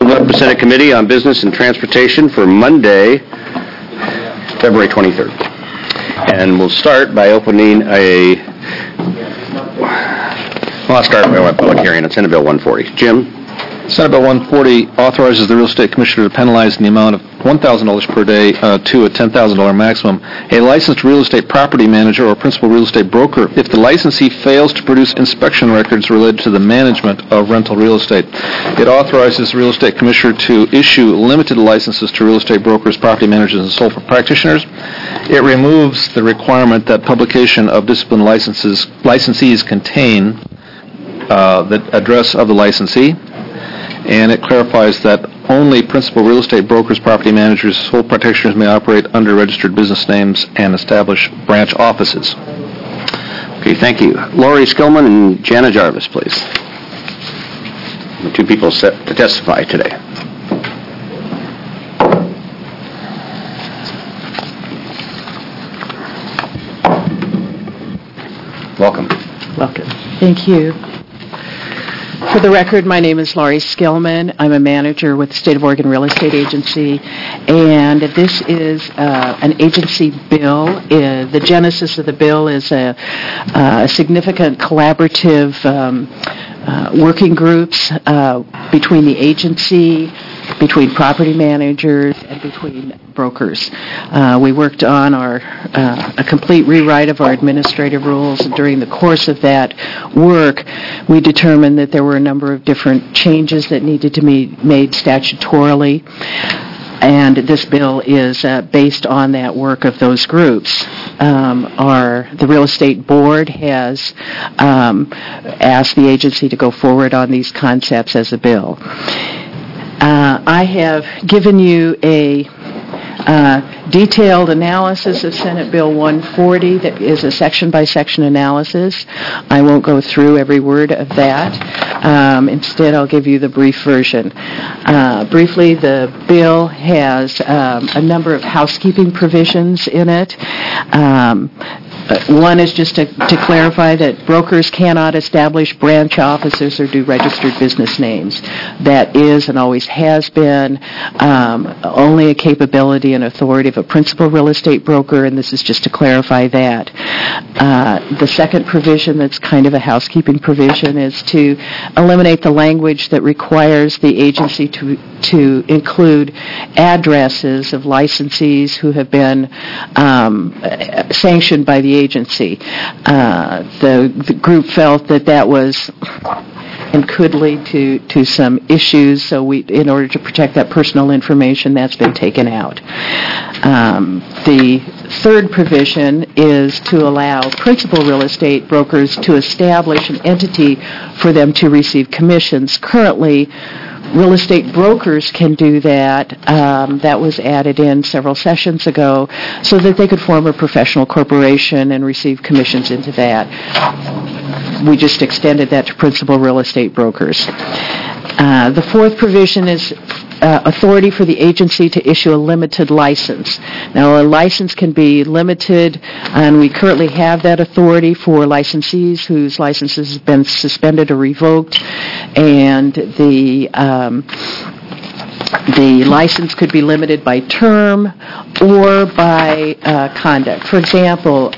of the Senate Committee on Business and Transportation for Monday, February 23rd. And we'll start by opening I'll start by a public hearing on Senate Bill 140. Jim? Senate Bill 140 authorizes the real estate commissioner to penalize in the amount of $1,000 per day to a $10,000 maximum a licensed real estate property manager or principal real estate broker if the licensee fails to produce inspection records related to the management of rental real estate. It authorizes the real estate commissioner to issue limited licenses to real estate brokers, property managers, and sole practitioners. It removes the requirement that publication of discipline licensees contain the address of the licensee. And it clarifies that only principal real estate brokers, property managers, sole practitioners may operate under registered business names and establish branch offices. Okay, thank you. Lori Skillman and Jana Jarvis, please. The two people set to testify today. Welcome. Welcome. Thank you. For the record, my name is Laurie Skillman. I'm a manager with the State of Oregon Real Estate Agency, and this is an agency bill. The genesis of the bill is a significant collaborative working groups between the agency, between property managers, and between brokers. We worked on a complete rewrite of our administrative rules, and during the course of that work, we determined that there were a number of different changes that needed to be made statutorily, and this bill is based on that work of those groups. The Real Estate Board has asked the agency to go forward on these concepts as a bill. I have given you a detailed analysis of Senate Bill 140 that is a section-by-section analysis. I won't go through every word of that. Instead, I'll give you the brief version. Briefly, the bill has a number of housekeeping provisions in it. One is just to clarify that brokers cannot establish branch offices or do registered business names. That is and always has been only a capability and authority of a principal real estate broker, and this is just to clarify that. The second provision that's kind of a housekeeping provision is to eliminate the language that requires the agency to include addresses of licensees who have been sanctioned by the agency. The group felt that was and could lead to some issues, so in order to protect that personal information, that's been taken out. The third provision is to allow principal real estate brokers to establish an entity for them to receive commissions. Currently, real estate brokers can do that. That was added in several sessions ago so that they could form a professional corporation and receive commissions into that. We just extended that to principal real estate brokers. The fourth provision is authority for the agency to issue a limited license. Now, a license can be limited, and we currently have that authority for licensees whose licenses have been suspended or revoked, and the license could be limited by term or by conduct. For example,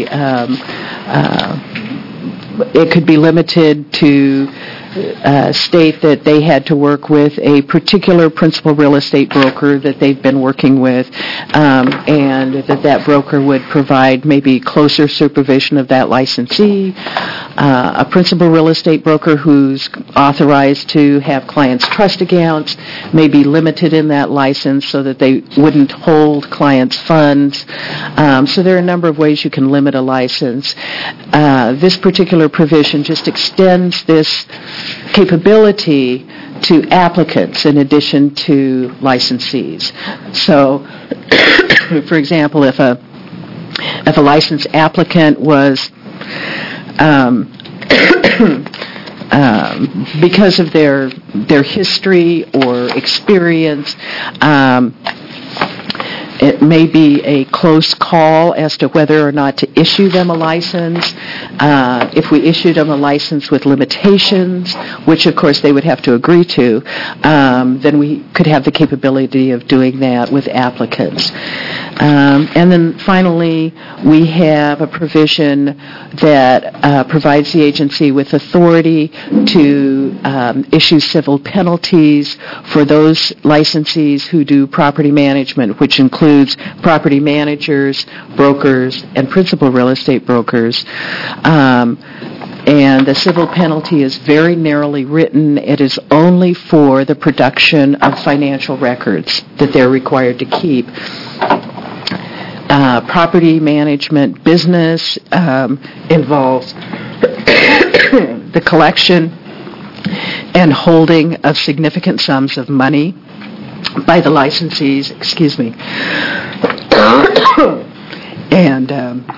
it could be limited to state that they had to work with a particular principal real estate broker that they've been working with, and that broker would provide maybe closer supervision of that licensee. A principal real estate broker who's authorized to have clients' trust accounts may be limited in that license so that they wouldn't hold clients' funds. So there are a number of ways you can limit a license. This particular provision just extends this capability to applicants in addition to licensees. So, for example, if a licensed applicant was because of their history or experience it may be a close call as to whether or not to issue them a license. If we issued them a license with limitations, which of course they would have to agree to, then we could have the capability of doing that with applicants. And then finally, we have a provision that provides the agency with authority to issue civil penalties for those licensees who do property management, which includes property managers, brokers, and principal real estate brokers. And the civil penalty is very narrowly written. It is only for the production of financial records that they're required to keep. Property management business involves the collection and holding of significant sums of money by the licensees, and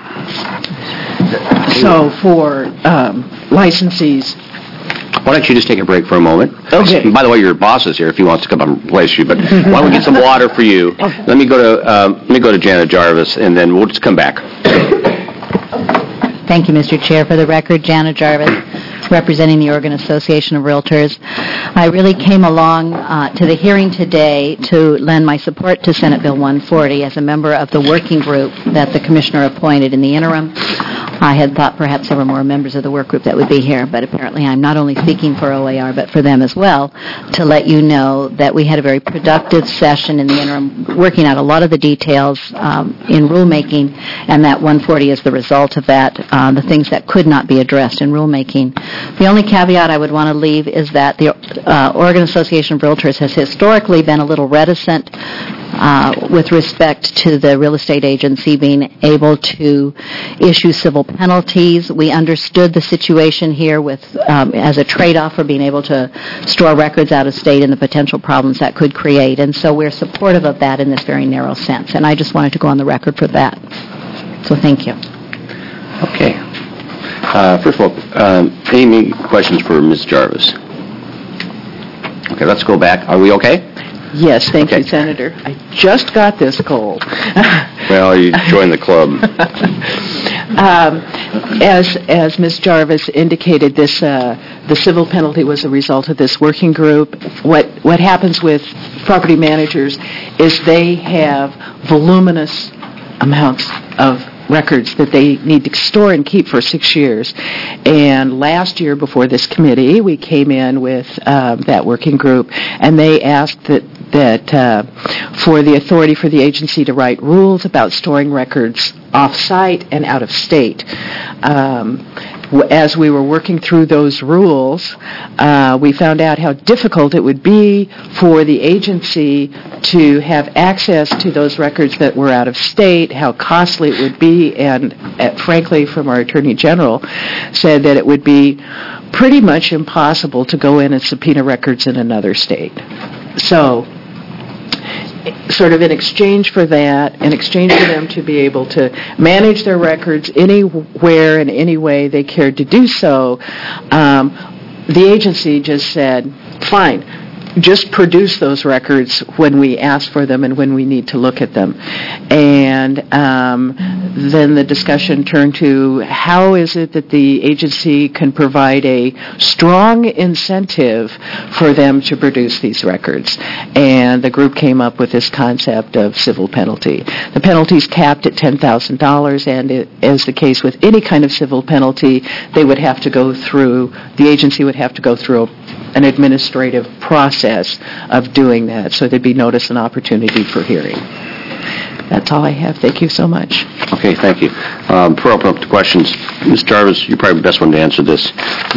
so for licensees. Why don't you just take a break for a moment? Okay. By the way, your boss is here if he wants to come up and replace you, but why don't we get some water for you? Let me go to Janet Jarvis, and then we'll just come back. Thank you, Mr. Chair. For the record, Janet Jarvis, representing the Oregon Association of Realtors. I really came along to the hearing today to lend my support to Senate Bill 140 as a member of the working group that the Commissioner appointed in the interim. I had thought perhaps there were more members of the work group that would be here, but apparently I'm not only speaking for OAR, but for them as well, to let you know that we had a very productive session in the interim, working out a lot of the details in rulemaking, and that 140 is the result of that, the things that could not be addressed in rulemaking. The only caveat I would want to leave is that the Oregon Association of Realtors has historically been a little reticent with respect to the real estate agency being able to issue civil penalties. We understood the situation here with as a trade-off for being able to store records out of state and the potential problems that could create. And so we're supportive of that in this very narrow sense. And I just wanted to go on the record for that. So thank you. Okay. First of all, any questions for Ms. Jarvis? Okay, let's go back. Are we okay? Yes, thank you, Senator. I just got this cold. Well, you joined the club. As Ms. Jarvis indicated, the civil penalty was a result of this working group. What happens with property managers is they have voluminous amounts of records that they need to store and keep for 6 years. And last year, before this committee, we came in with that working group, and they asked that for the authority for the agency to write rules about storing records off-site and out of state. As we were working through those rules, we found out how difficult it would be for the agency to have access to those records that were out of state, how costly it would be, and frankly, from our Attorney General, said that it would be pretty much impossible to go in and subpoena records in another state. So, sort of in exchange for that, in exchange for them to be able to manage their records anywhere and any way they cared to do so, the agency just said, fine, just produce those records when we ask for them and when we need to look at them. And then the discussion turned to how is it that the agency can provide a strong incentive for them to produce these records. And the group came up with this concept of civil penalty. The penalty is capped at $10,000, and as the case with any kind of civil penalty, the agency would have to go through an administrative process of doing that. So there'd be notice and opportunity for hearing. That's all I have. Thank you so much. Okay, thank you. Before I open up to questions, Ms. Jarvis, you're probably the best one to answer this.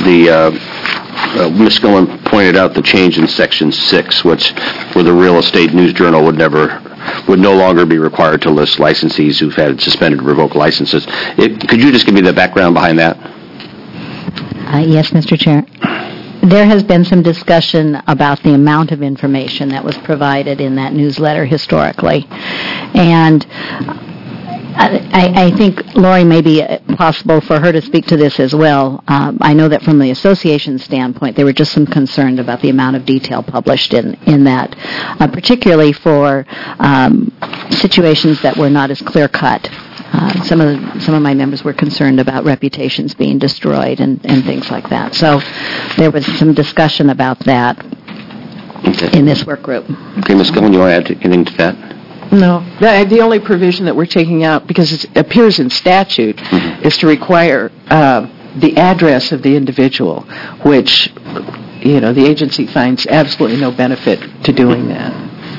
Ms. Gillen pointed out the change in Section 6, where the Real Estate News Journal would no longer be required to list licensees who've had suspended or revoked licenses. Could you just give me the background behind that? Yes, Mr. Chair. There has been some discussion about the amount of information that was provided in that newsletter historically. And I think, Lori, may be possible for her to speak to this as well. I know that from the association standpoint, there were just some concern about the amount of detail published in that, particularly for situations that were not as clear-cut. Some of my members were concerned about reputations being destroyed and things like that. So there was some discussion about that in this work group. Okay, Ms. Gillen, you want to add anything to that? No. The only provision that we're taking out, because it appears in statute, is to require the address of the individual, which, the agency finds absolutely no benefit to doing that.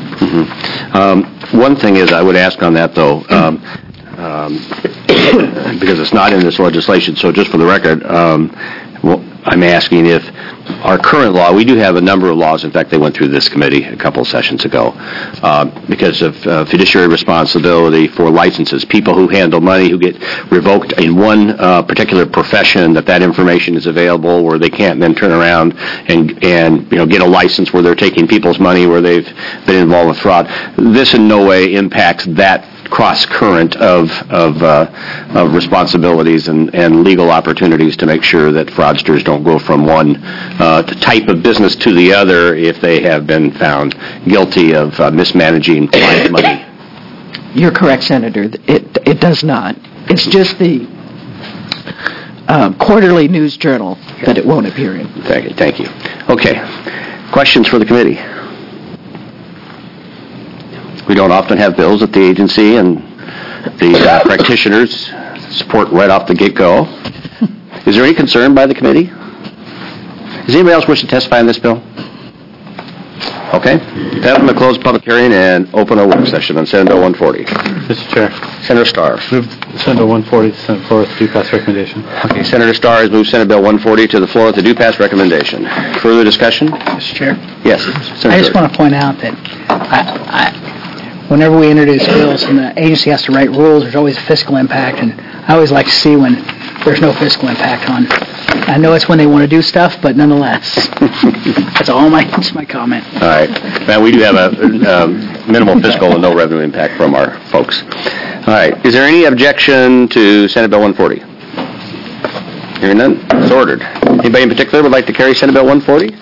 One thing is, I would ask on that, though, because it's not in this legislation, so just for the record, I'm asking if our current law, we do have a number of laws, in fact, they went through this committee a couple of sessions ago, because of fiduciary responsibility for licenses, people who handle money who get revoked in one particular profession, that information is available where they can't then turn around and get a license where they're taking people's money where they've been involved with fraud. This in no way impacts that cross-current of responsibilities and legal opportunities to make sure that fraudsters don't go from one type of business to the other if they have been found guilty of mismanaging client money. You're correct, Senator. It does not. It's just the quarterly news journal that it won't appear in. Thank you. Okay. Questions for the committee? We don't often have bills at the agency, and the practitioners support right off the get-go. Is there any concern by the committee? Does anybody else wish to testify on this bill? Okay. Then I'm going to close the public hearing and open a work session on Senate Bill 140. Mr. Chair. Senator Starr. Move Senate Bill 140 to Senate floor with the due pass recommendation. Okay. Senator Starr has moved Senate Bill 140 to the floor with the due pass recommendation. Further discussion? Mr. Chair. Yes. I just want to point out that whenever we introduce bills and the agency has to write rules, there's always a fiscal impact, and I always like to see when there's no fiscal impact on. I know it's when they want to do stuff, but nonetheless, that's my comment. All right. Now, we do have a minimal fiscal and no revenue impact from our folks. All right. Is there any objection to Senate Bill 140? Hearing none, it's ordered. Anybody in particular would like to carry Senate Bill 140?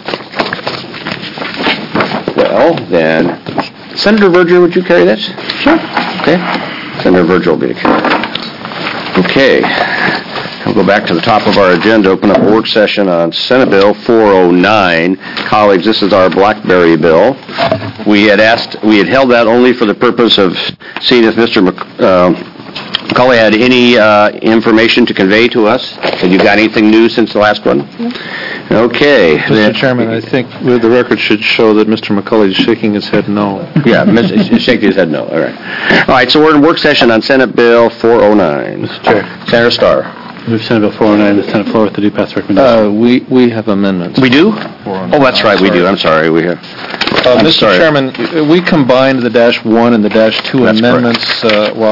Well, then, Senator Verger, would you carry this? Sure. Okay. Senator Verger will be the carrier. Okay. We'll go back to the top of our agenda, open up a work session on Senate Bill 409. Colleagues, this is our BlackBerry bill. We had held that only for the purpose of seeing if Mr. McCauley had any information to convey to us. Have you got anything new since the last one? Okay. Mr. Chairman, I think the record should show that Mr. McCauley is shaking his head no. Yeah, he's shaking his head no. All right. All right, so we're in work session on Senate Bill 409. Mr. Chair. Senator Starr. Move Senate Bill 409 to the Senate floor with the due pass recommendation. We have amendments. We do? Oh, that's right, we do. I'm sorry. We have. Mr. Chairman, we combined the -1 and the -2 amendments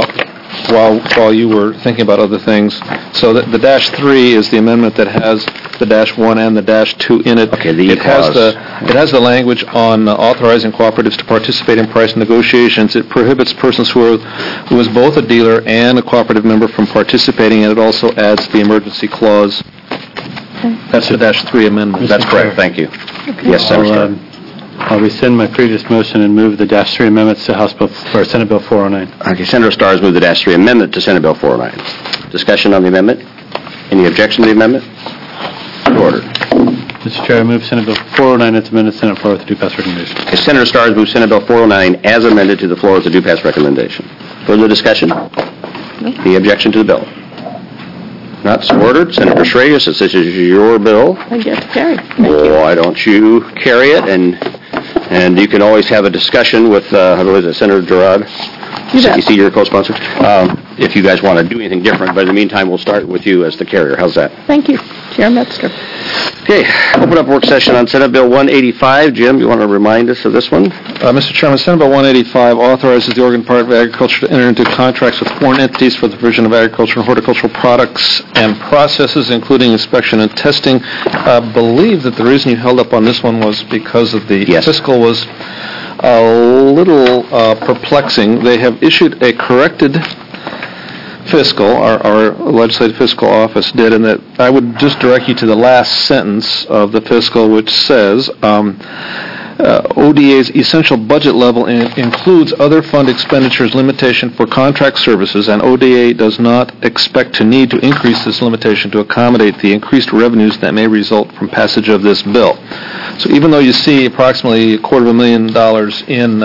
while you were thinking about other things. So the -3 is the amendment that has the -1 and the -2 in it. Okay, the it has the language on authorizing cooperatives to participate in price negotiations. It prohibits persons who is both a dealer and a cooperative member from participating, and it also adds the emergency clause. That's the -3 amendment. That's correct. Thank you. Okay. Yes, Senator. I'll rescind my previous motion and move the -3 amendments to Senate Bill 409. Okay, Senator Starr has moved the -3 amendment to Senate Bill 409. Discussion on the amendment? Any objection to the amendment? Ordered. Mr. Chair, I move Senate Bill 409 as amended to Senate floor with the due pass recommendation. Okay, Senator Starr has moved Senate Bill 409 as amended to the floor with the due pass recommendation. Further discussion? Any objection to the bill? Not so ordered. Senator Schrader, since this is your bill, I get to carry. why don't you carry it? And you can always have a discussion with, Senator Gerard, your co-sponsor, if you guys want to do anything different. But in the meantime, we'll start with you as the carrier. How's that? Thank you, Chair Metzger. Okay, open up work session on Senate Bill 185. Jim, you want to remind us of this one? Mr. Chairman, Senate Bill 185 authorizes the Oregon Department of Agriculture to enter into contracts with foreign entities for the provision of agricultural and horticultural products and processes, including inspection and testing. I believe that the reason you held up on this one was because of the fiscal was a little perplexing. They have issued a corrected fiscal, our legislative fiscal office did, and that I would just direct you to the last sentence of the fiscal, which says, ODA's essential budget level includes other fund expenditures limitation for contract services, and ODA does not expect to need to increase this limitation to accommodate the increased revenues that may result from passage of this bill. So even though you see approximately $250,000 in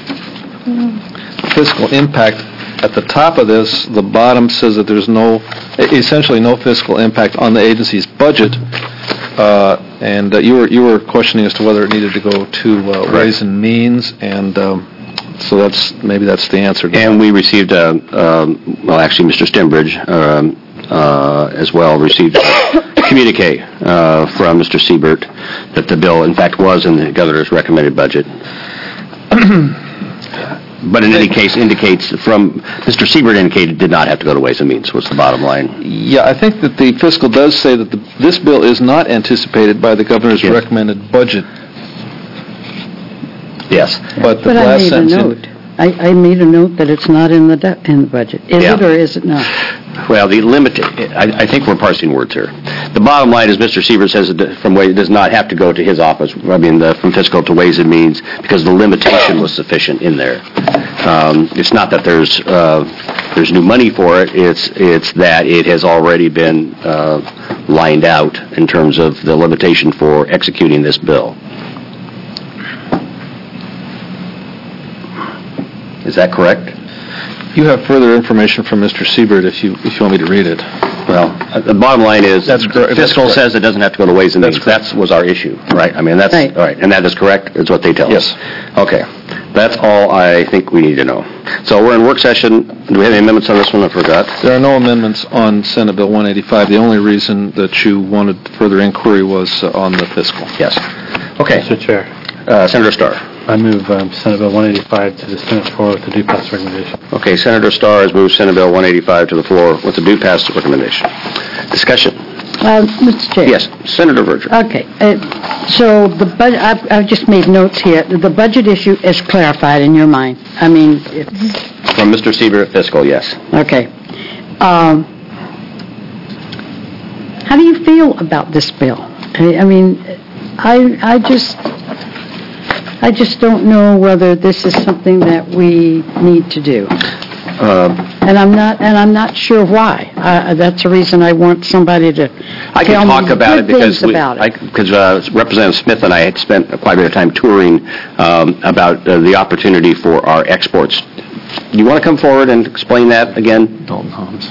fiscal impact at the top of this, the bottom says that there's essentially no fiscal impact on the agency's budget. And you were questioning as to whether it needed to go to Ways and Means, and so that's the answer. And we received, actually, Mr. Stembridge as well received a communique from Mr. Siebert that the bill, in fact, was in the governor's recommended budget. But in any case, indicates from Mr. Siebert indicated did not have to go to Ways and Means, was the bottom line. Yeah, I think that the fiscal does say that this bill is not anticipated by the governor's recommended budget. Yes. But the I last made a sentence note. I made a note that it's not in the budget. Is it or is it not? Well, I think we're parsing words here. The bottom line is Mr. Siebert says it does not have to go to his office, from fiscal to Ways and Means, because the limitation was sufficient in there. It's not that there's new money for it, it's that it has already been lined out in terms of the limitation for executing this bill. Is that correct? You have further information from Mr. Siebert if you want me to read it. Well, the bottom line is That's correct. fiscal says it doesn't have to go to Ways and Means. That was our issue, right? I mean, that's Right. all right, and that is correct. It's what they tell us. Yes. Okay, that's all I think we need to know. So we're in work session. Do we have any amendments on this one? I forgot. There are no amendments on Senate Bill 185. The only reason that you wanted further inquiry was on the fiscal. Yes. Okay. Mr. Chair, Senator Starr. I move Senate Bill 185 to the Senate floor with the due pass recommendation. Okay, Senator Starr has moved Senate Bill 185 to the floor with the due pass recommendation. Discussion. Mr. Chair. Yes, Senator Verger. Okay. So the budget, I've just made notes here. The budget issue is clarified in your mind. I mean, it's... From Mr. Siebert at fiscal, yes. Okay. How do you feel about this bill? I mean, I just don't know whether this is something that we need to do. And I'm not sure why. That's the reason I want somebody to I can tell talk me about it good because things about it. Representative Smith and I had spent quite a bit of time touring about the opportunity for our exports. Do you want to come forward and explain that again? Dalton Hobbs.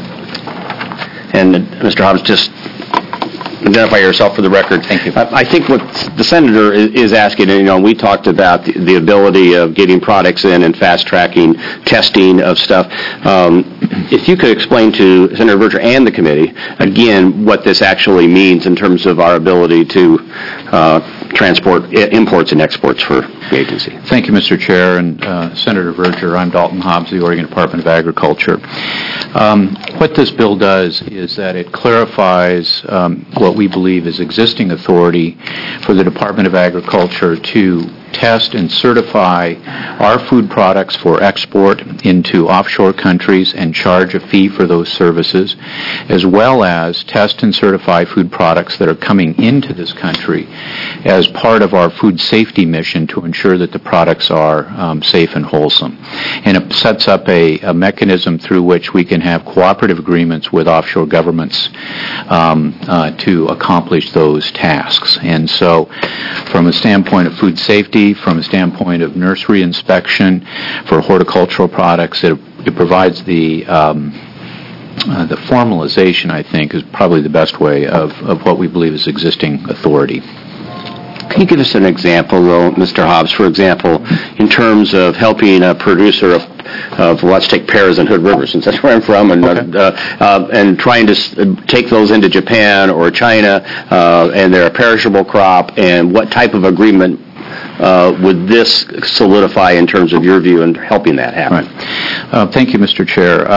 And Mr. Hobbs, just identify yourself for the record. Thank you. I think what the senator is asking, and we talked about the ability of getting products in and fast-tracking testing of stuff. If you could explain to Senator Verger and the committee, again, what this actually means in terms of our ability to transport imports and exports for the agency. Thank you, Mr. Chair, and Senator Verger. I'm Dalton Hobbs, the Oregon Department of Agriculture. What this bill does is that it clarifies what we believe is existing authority for the Department of Agriculture to test and certify our food products for export into offshore countries and charge a fee for those services, as well as test and certify food products that are coming into this country as part of our food safety mission to ensure that the products are safe and wholesome. And it sets up a mechanism through which we can have cooperative agreements with offshore governments to accomplish those tasks. And so from a standpoint of food safety, from a standpoint of nursery inspection for horticultural products, it provides the formalization, I think, is probably the best way of what we believe is existing authority. Can you give us an example, though, Mr. Hobbs, for example, in terms of helping a producer of let's take pears in Hood River, since that's where I'm from, and trying to take those into Japan or China, and they're a perishable crop, and what type of agreement would this solidify in terms of your view in helping that happen? Right. Thank you, Mr. Chair.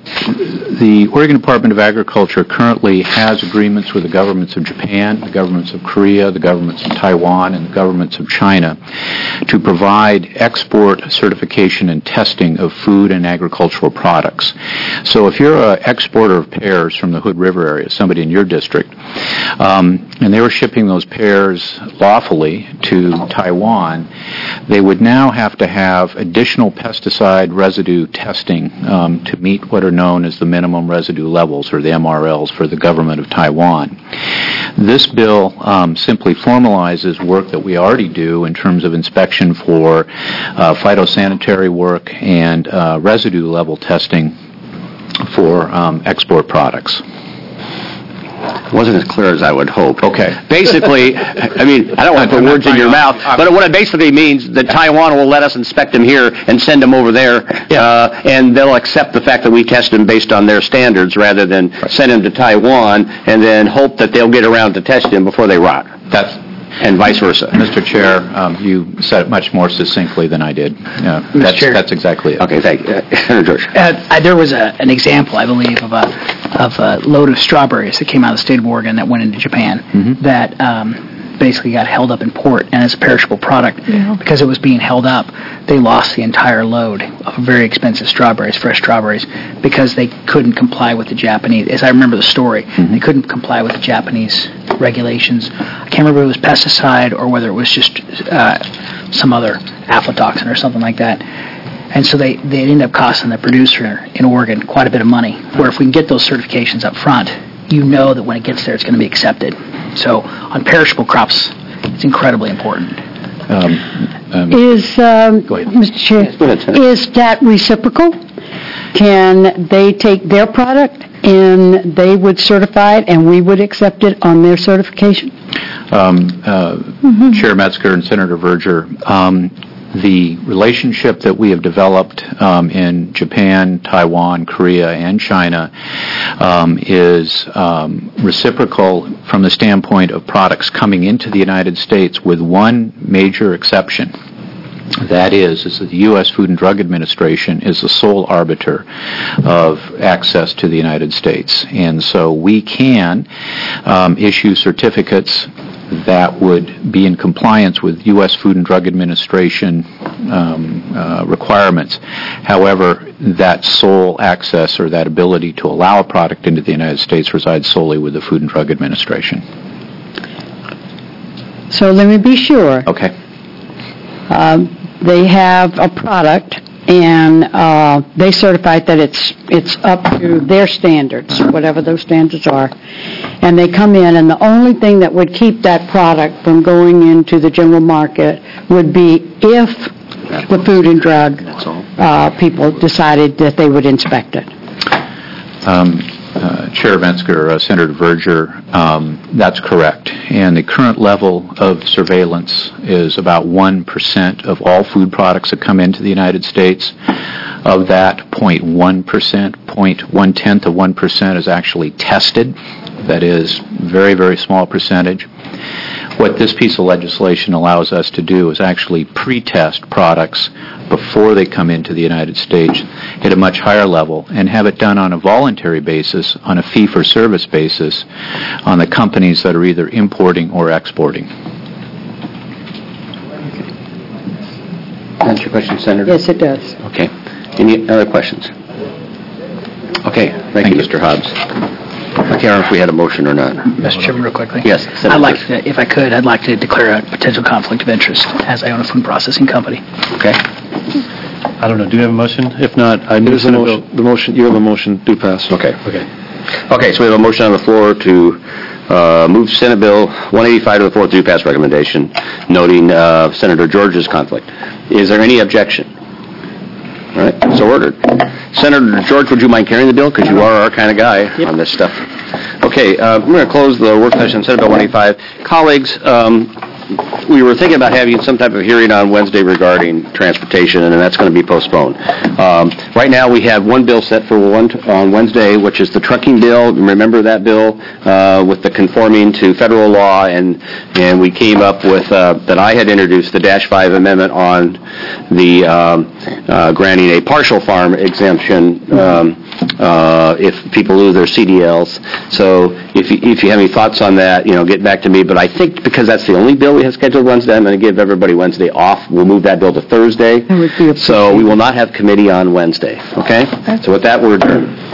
The Oregon Department of Agriculture currently has agreements with the governments of Japan, the governments of Korea, the governments of Taiwan, and the governments of China to provide export certification and testing of food and agricultural products. So if you're an exporter of pears from the Hood River area, somebody in your district, and they were shipping those pears lawfully to Taiwan, they would now have to have additional pesticide residue testing to meet what are known as the minimum residue levels, or the MRLs, for the government of Taiwan. This bill simply formalizes work that we already do in terms of inspection for phytosanitary work and residue level testing for export products. Wasn't as clear as I would hope. Okay. Basically, I mean, I don't want to put words in your mouth, but what it basically means that Taiwan will let us inspect them here and send them over there, and they'll accept the fact that we test them based on their standards rather than send them to Taiwan and then hope that they'll get around to test them before they rot. And vice versa. Mr. Chair, you said it much more succinctly than I did. Mr. Chair. That's exactly it. Okay, thank you. Senator George. There was an example, I believe, of a load of strawberries that came out of the state of Oregon that went into Japan that basically got held up in port, and as a perishable product, because it was being held up, they lost the entire load of very expensive strawberries, fresh strawberries, because they couldn't comply with the Japanese, as I remember the story, they couldn't comply with the Japanese regulations. I can't remember if it was pesticide or whether it was just some other aflatoxin or something like that. And so they ended up costing the producer in Oregon quite a bit of money, where if we can get those certifications up front, you know that when it gets there, it's going to be accepted. So on perishable crops, it's incredibly important. Go ahead. Mr. Chair, Go ahead, Senator. is that reciprocal? Can they take their product and they would certify it and we would accept it on their certification? Chair Metzger and Senator Verger, the relationship that we have developed in Japan, Taiwan, Korea, and China is reciprocal from the standpoint of products coming into the United States, with one major exception. That is that the U.S. Food and Drug Administration is the sole arbiter of access to the United States. And so we can issue certificates that would be in compliance with U.S. Food and Drug Administration requirements. However, that sole access or that ability to allow a product into the United States resides solely with the Food and Drug Administration. So let me be sure. Okay. They have a product and they certify that it's up to their standards, whatever those standards are, and they come in, and the only thing that would keep that product from going into the general market would be if the Food and Drug people decided that they would inspect it. Chair Metzger, Senator Verger, that's correct. And the current level of surveillance is about 1% of all food products that come into the United States. Of that, 0.1%, 0.1% of 1% is actually tested. That is very, very small percentage. What this piece of legislation allows us to do is actually pre-test products before they come into the United States at a much higher level, and have it done on a voluntary basis, on a fee-for-service basis, on the companies that are either importing or exporting. Answer your question, Senator? Yes, it does. Okay. Any other questions? Okay. Thank you, Mr. Hobbs. I can't remember if we had a motion or not. Mr. Chairman, real quickly. Yes, Senator. I'd like to declare a potential conflict of interest, as I own a food processing company. Okay. I don't know. Do you have a motion? If not, I move You have a motion. Do pass. Okay. Okay. Okay, so we have a motion on the floor to move Senate Bill 185 to the floor through pass recommendation, noting Senator George's conflict. Is there any objection? All right, so ordered. Senator George, would you mind carrying the bill? Because you are our kind of guy on this stuff. Okay, we're going to close the work session on Senate Bill 185. Colleagues, we were thinking about having some type of hearing on Wednesday regarding transportation, and that's going to be postponed. Right now, we have one bill set for on Wednesday, which is the trucking bill. Remember that bill with the conforming to federal law, and we came up with that I had introduced the -5 amendment on the granting a partial farm exemption if people lose their CDLs. So if you have any thoughts on that, get back to me. But I think because that's the only bill we have scheduled Wednesday, I'm going to give everybody Wednesday off. We'll move that bill to Thursday. That would be So we will not have committee on Wednesday, okay? So with that, we're adjourned.